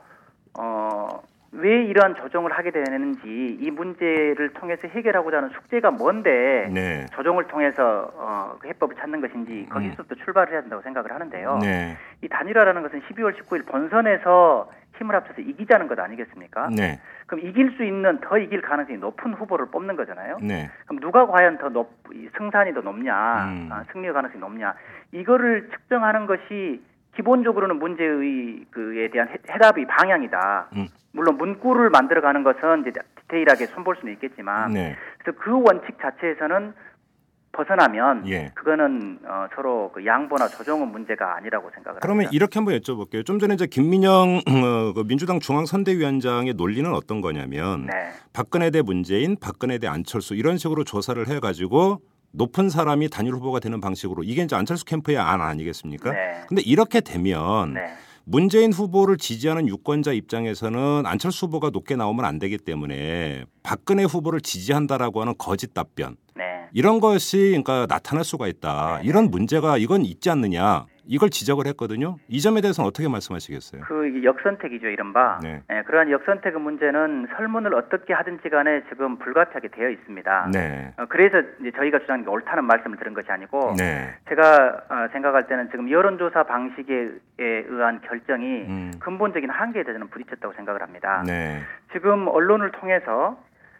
왜 이러한 조정을 하게 되는지 이 문제를 통해서 해결하고자 하는 숙제가 뭔데 네. 조정을 통해서 그 해법을 찾는 것인지 거기서부터 출발을 해야 된다고 생각을 하는데요. 네. 이 단일화라는 것은 12월 19일 본선에서 힘을 합쳐서 이기자는 것 아니겠습니까? 네. 그럼 이길 수 있는 더 이길 가능성이 높은 후보를 뽑는 거잖아요. 네. 그럼 누가 과연 더 승산이 더 높냐, 승리 가능성이 높냐 이거를 측정하는 것이 기본적으로는 문제의 그에 대한 해답의 방향이다. 물론 문구를 만들어가는 것은 이제 디테일하게 손볼 수는 있겠지만, 네. 그래서 그 원칙 자체에서는 벗어나면 예. 그거는 서로 그 양보나 조정은 문제가 아니라고 생각을 그러면 합니다. 이렇게 한번 여쭤볼게요. 좀 전에 이제 김민영 그 민주당 중앙선대위원장의 논리는 어떤 거냐면 네. 박근혜 대 문재인, 박근혜 대 안철수 이런 식으로 조사를 해가지고 높은 사람이 단일 후보가 되는 방식으로 이게 이제 안철수 캠프의 안 아니겠습니까? 네. 근데 이렇게 되면 네. 문재인 후보를 지지하는 유권자 입장에서는 안철수 후보가 높게 나오면 안 되기 때문에 박근혜 후보를 지지한다라고 하는 거짓 답변 네. 이런 것이 그러니까 나타날 수가 있다. 네. 이런 문제가 이건 있지 않느냐. 이걸 지적을 했거든요. 이 점에 대해서는 어떻게 말씀하시겠어요? 그 역선택이죠, 이른바. 네. 네, 그러한 역선택의 문제는 설문을 어떻게 하든지 간에 지금 불가피하게 되어 있습니다. 네. 그래서 이제 저희가 주장하는 게 옳다는 말씀을 드린 것이 아니고 네. 제가 생각할 때는 지금 여론조사 방식에 의한 결정이 근본적인 한계에 저는 부딪혔다고 생각을 합니다. 네. 지금 언론을 통해서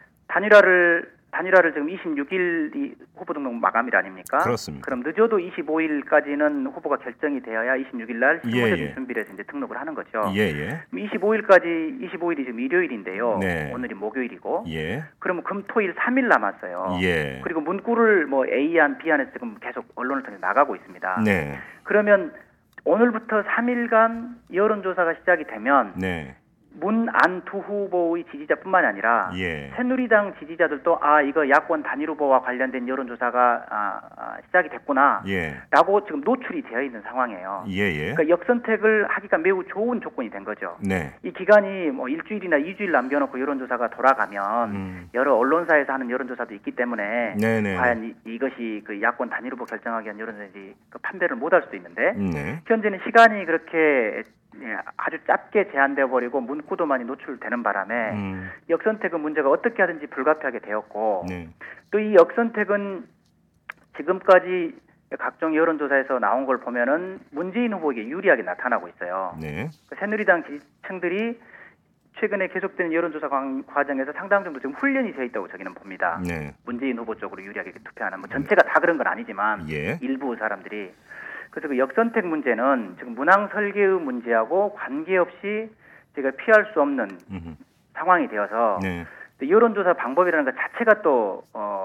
단일화를 지금 26일이 후보 등록 마감일 아닙니까? 그렇습니다. 그럼 늦어도 25일까지는 후보가 결정이 되어야 26일 날 실무적인 준비를 해서 이제 등록을 하는 거죠. 예. 25일이 지금 일요일인데요. 네. 오늘이 목요일이고. 예. 그러면 금, 토, 일 3일 남았어요. 예. 그리고 문구를 뭐 A안, B안에서 지금 계속 언론을 통해 나가고 있습니다. 네. 그러면 오늘부터 3일간 여론조사가 시작이 되면 네. 문, 안 두 후보의 지지자뿐만이 아니라 예. 새누리당 지지자들도 이거 야권 단일 후보와 관련된 여론조사가 시작이 됐구나 예. 라고 지금 노출이 되어 있는 상황이에요. 예. 그러니까 역선택을 하기가 매우 좋은 조건이 된 거죠. 네. 이 기간이 뭐 일주일이나 2주일 남겨놓고 여론조사가 돌아가면 여러 언론사에서 하는 여론조사도 있기 때문에 네네. 과연 이것이 그 야권 단일 후보 결정하기 위한 여론조사인지 그 판별을 못할 수도 있는데 네. 현재는 시간이 그렇게 아주 짧게 제한되어 버리고 문구도 많이 노출되는 바람에 역선택의 문제가 어떻게 하든지 불가피하게 되었고 네. 또 이 역선택은 지금까지 각종 여론조사에서 나온 걸 보면은 문재인 후보에게 유리하게 나타나고 있어요. 네. 새누리당 지지층들이 최근에 계속되는 여론조사 과정에서 상당 정도 지금 훈련이 되어 있다고 저기는 봅니다. 네. 문재인 후보 쪽으로 유리하게 투표하는 뭐 전체가 다 그런 건 아니지만 예. 일부 사람들이 그래서 그 역선택 문제는 지금 문항 설계의 문제하고 관계없이 제가 피할 수 없는 상황이 되어서 네. 여론조사 방법이라는 것 자체가 또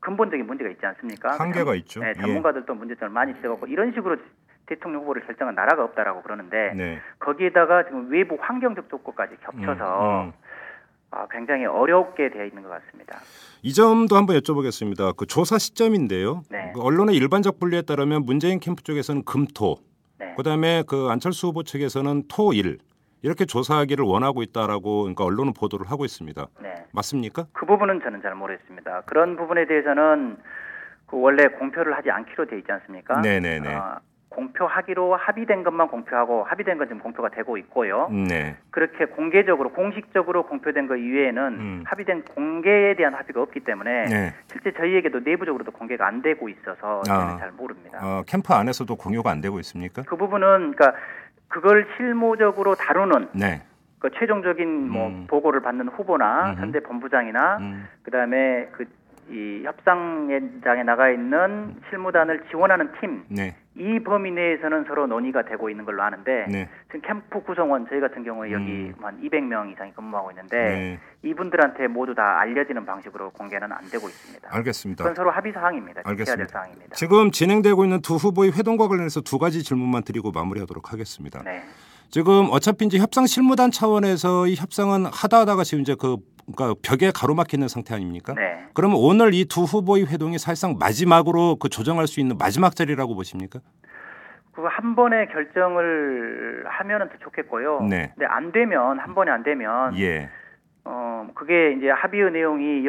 근본적인 문제가 있지 않습니까? 한계가 있죠. 네, 전문가들도 문제점을 많이 지적하고 이런 식으로 대통령 후보를 결정한 나라가 없다라고 그러는데 네. 거기에다가 지금 외부 환경적 조건까지 겹쳐서 굉장히 어렵게 되어 있는 것 같습니다. 이 점도 한번 여쭤보겠습니다. 그 조사 시점인데요. 네. 그 언론의 일반적 분류에 따르면 문재인 캠프 쪽에서는 금토, 네. 그다음에 그 안철수 후보 측에서는 토일 이렇게 조사하기를 원하고 있다라고 그러니까 언론은 보도를 하고 있습니다. 네. 맞습니까? 그 부분은 저는 잘 모르겠습니다. 그런 부분에 대해서는 그 원래 공표를 하지 않기로 돼 있지 않습니까? 네네네. 공표하기로 합의된 것만 공표하고 합의된 건 지금 공표가 되고 있고요. 네. 그렇게 공개적으로 공식적으로 공표된 것 이외에는 합의된 공개에 대한 합의가 없기 때문에 네. 실제 저희에게도 내부적으로도 공개가 안 되고 있어서 저는 잘 모릅니다. 캠프 안에서도 공유가 안 되고 있습니까? 그 부분은 그러니까 그걸 실무적으로 다루는 네. 그 최종적인 뭐 보고를 받는 후보나 선대 본부장이나 그다음에 이 협상장에 나가 있는 실무단을 지원하는 팀, 네. 이 범위 내에서는 서로 논의가 되고 있는 걸로 아는데 네. 지금 캠프 구성원 저희 같은 경우에 여기 한 200명 이상이 근무하고 있는데 네. 이분들한테 모두 다 알려지는 방식으로 공개는 안 되고 있습니다. 알겠습니다. 그건 서로 합의 사항입니다. 알겠습니다. 해야 될 사항입니다. 지금 진행되고 있는 두 후보의 회동과 관련해서 두 가지 질문만 드리고 마무리하도록 하겠습니다. 네. 지금 어차피 이제 협상 실무단 차원에서 이 협상은 하다가 지금 이제 그러니까 벽에 가로막혀 있는 상태 아닙니까? 네. 그러면 오늘 이 두 후보의 회동이 사실상 마지막으로 그 조정할 수 있는 마지막 자리라고 보십니까? 그거 한 번에 결정을 하면은 더 좋겠고요. 네. 근데 안 되면 한 번에 안 되면 예. 그게 이제 합의의 내용이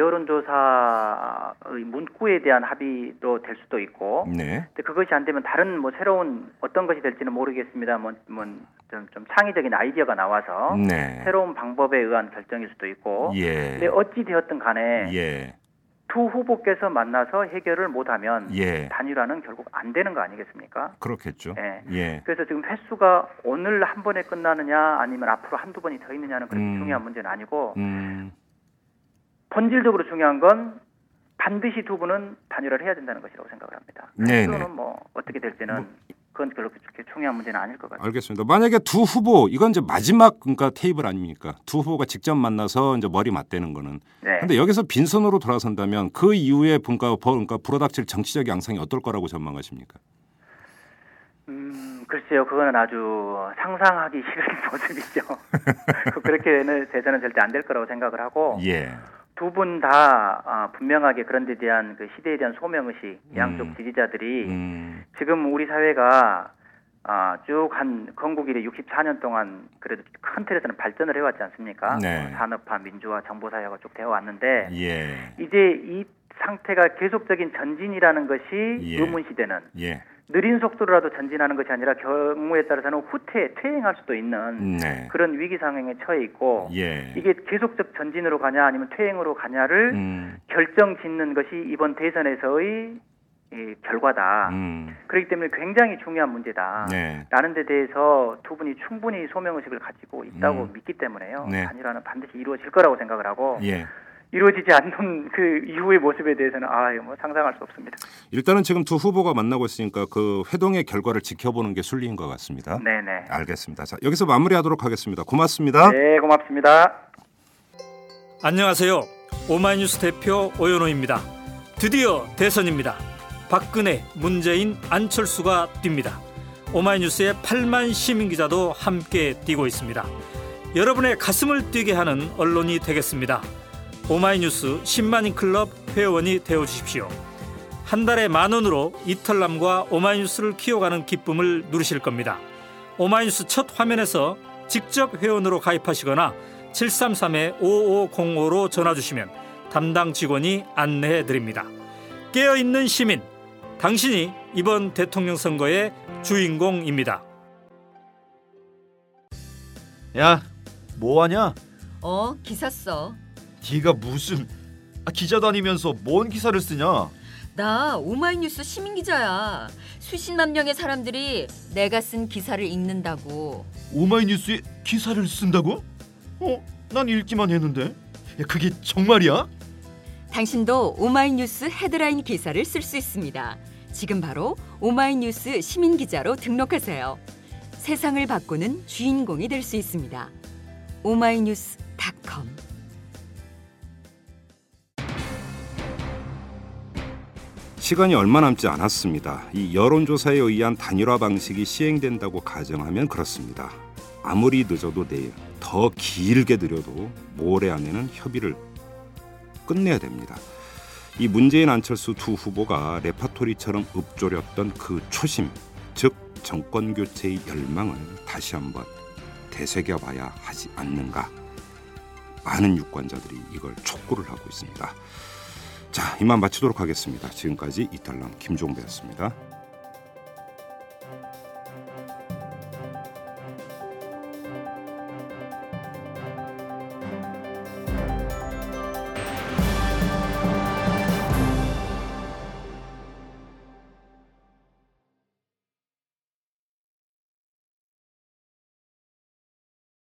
여론조사의 문구에 대한 합의도 될 수도 있고, 네. 근데 그것이 안 되면 다른 뭐 새로운 어떤 것이 될지는 모르겠습니다. 좀 창의적인 아이디어가 나와서 네. 새로운 방법에 의한 결정일 수도 있고, 예. 근데 어찌 되었든 간에 예. 두 후보께서 만나서 해결을 못하면 예. 단일화는 결국 안 되는 거 아니겠습니까? 그렇겠죠. 네. 예. 그래서 지금 횟수가 오늘 한 번에 끝나느냐 아니면 앞으로 한두 번이 더 있느냐는 그렇게 중요한 문제는 아니고 본질적으로 중요한 건 반드시 두 분은 단일화를 해야 된다는 것이라고 생각을 합니다. 횟수는 뭐 어떻게 될지는 그건 별로 그렇게 중요한 문제는 아닐 것 같아요. 알겠습니다. 만약에 두 후보 이건 이제 마지막 그러니까 테이블 아닙니까? 두 후보가 직접 만나서 이제 머리 맞대는 거는. 네. 근데 여기서 빈손으로 돌아선다면 그 이후에 그러니까 불어닥칠 정치적 양상이 어떨 거라고 전망하십니까? 글쎄요, 그거는 아주 상상하기 싫은 모습이죠. 그렇게는 대선은 절대 안 될 거라고 생각을 하고. 예. 두 분 다 분명하게 그런 데 대한 그 시대에 대한 소명의식, 양쪽 지지자들이 지금 우리 사회가 쭉 한 건국 이래 64년 동안 그래도 큰 틀에서는 발전을 해왔지 않습니까? 네. 산업화, 민주화, 정보사회가 쭉 되어 왔는데 예. 이제 이 상태가 계속적인 전진이라는 것이 의문시되는 느린 속도로라도 전진하는 것이 아니라 경우에 따라서는 퇴행할 수도 있는 그런 위기 상황에 처해 있고 이게 계속적 전진으로 가냐 아니면 퇴행으로 가냐를 결정짓는 것이 이번 대선에서의 결과다. 그렇기 때문에 굉장히 중요한 문제다. 라는 데 대해서 두 분이 충분히 소명의식을 가지고 있다고 믿기 때문에요. 단일화는 반드시 이루어질 거라고 생각을 하고 이루어지지 않는 그 이후의 모습에 대해서는 뭐 상상할 수 없습니다. 일단은 지금 두 후보가 만나고 있으니까 그 회동의 결과를 지켜보는 게 순리인 것 같습니다. 네네. 알겠습니다. 자, 여기서 마무리하도록 하겠습니다. 고맙습니다. 네, 고맙습니다. 안녕하세요. 오마이뉴스 대표 오연호입니다. 드디어 대선입니다. 박근혜, 문재인, 안철수가 뜁니다. 오마이뉴스의 8만 시민기자도 함께 뛰고 있습니다. 여러분의 가슴을 뛰게 하는 언론이 되겠습니다. 오마이뉴스 10만인 클럽 회원이 되어주십시오. 한 달에 10,000원으로 이털남과 오마이뉴스를 키워가는 기쁨을 누리실 겁니다. 오마이뉴스 첫 화면에서 직접 회원으로 가입하시거나 733-5505로 전화주시면 담당 직원이 안내해드립니다. 깨어있는 시민, 당신이 이번 대통령 선거의 주인공입니다. 야, 뭐하냐? 기사 써. 네가 무슨 기자 다니면서 뭔 기사를 쓰냐? 나 오마이뉴스 시민기자야. 수십만 명의 사람들이 내가 쓴 기사를 읽는다고. 오마이뉴스에 기사를 쓴다고? 난 읽기만 했는데. 야, 그게 정말이야? 당신도 오마이뉴스 헤드라인 기사를 쓸 수 있습니다. 지금 바로 오마이뉴스 시민기자로 등록하세요. 세상을 바꾸는 주인공이 될 수 있습니다. oma이뉴스.com 시간이 얼마 남지 않았습니다. 이 여론조사에 의한 단일화 방식이 시행된다고 가정하면 그렇습니다. 아무리 늦어도 내일, 더 길게 느려도 모레 안에는 협의를 끝내야 됩니다. 이 문재인 안철수 두 후보가 레파토리처럼 읊조렸던 그 초심, 즉 정권교체의 열망을 다시 한번 되새겨봐야 하지 않는가. 많은 유권자들이 이걸 촉구를 하고 있습니다. 자, 이만 마치도록 하겠습니다. 지금까지 이탈남 김종배였습니다.